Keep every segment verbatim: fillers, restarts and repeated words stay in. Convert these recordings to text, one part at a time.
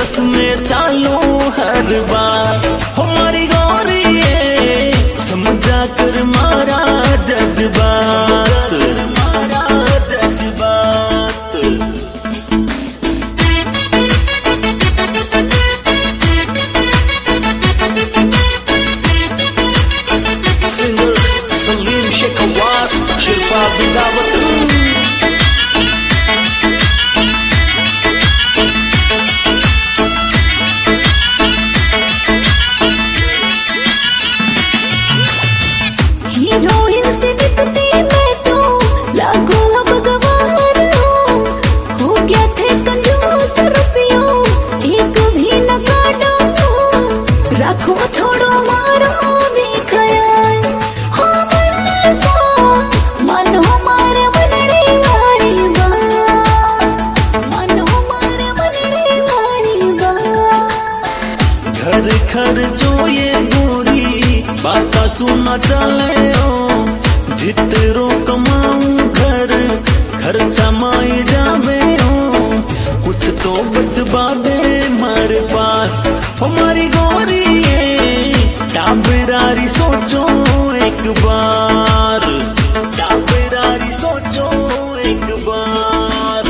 जलस में चालो हर बार हमारी गौरी है समझा कर मारा जज्बात मारा जज्बात। सिंगर सलीम शेखवास शिल्पा बिदावत। हीरोइन से दिखती मैं तो लागू अब गवार हूँ, हो गया थे कंजूस रुपयों एक भी न काटा हूँ, रखो थोड़ो मारो भी ख्याल हो मन सा मनो मारे मनड़ी वाली बात मनो मारे मनड़ी वाली बात। घर खर्चो ये गोरी बाता सुना चले हो जितरो कमाऊं घर खर्चा माई जावे हो कुछ तो बचवा दे मारे पास हमारी गोरी है टाबरारी सोचो एक बार टाबरारी सोचो एक बार।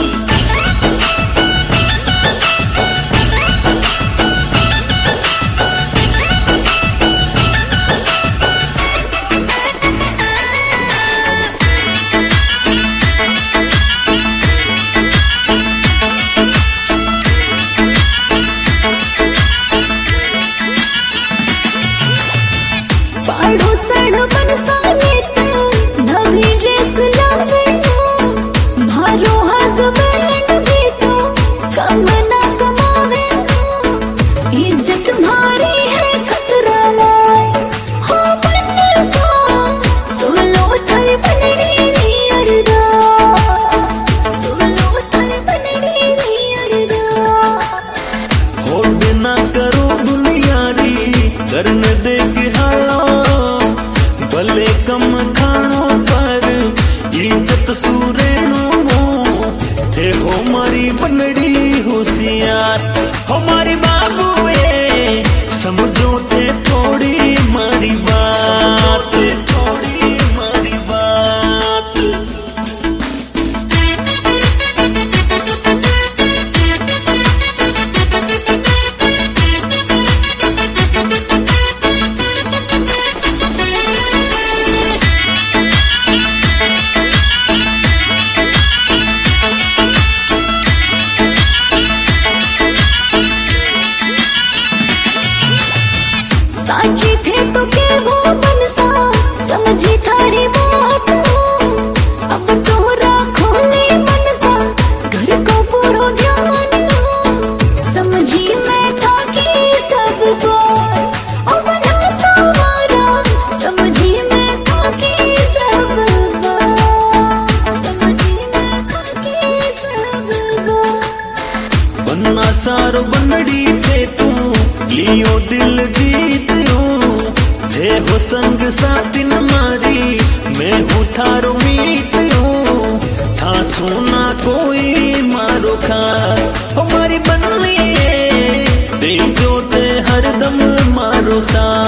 पाड़ो सड़ो बनसाने तू नवी ड्रेस लावे हो, मारो हस्बैंड भी तो कम ना कमावे हो, इज्जत मारी है खतरा लाए हो बनसा सुनो थारी बनड़ी री अरदास सुनो थारी बनड़ी री अरदास। हो बिना करो दुनियारी करन दे के हालो भले कम खानो पर इज्जत सूरे नो थे हो मारी बनड़ी होशियार हमारी बाबू ए समझो थे थोड़ी मारी बात थोड़ी मारी बात। साची थे तो के वो बनसा समझी थारी बात हो, अब तो राखो ले बनसा घर को पूरो ध्यान हो, समझी मैं था कि सब बार अब ना सवारा समझी मैं था कि सब बार समझी मैं था कि सब बार। बनना सारो बनड़ी थे तू लियो दिल जीत थे हो संग साथिन मारी मैं हूँ थारो मीत हूँ था सोना कोई मारो खास हमारी बनली है दे जो ते हरदम मारो सा।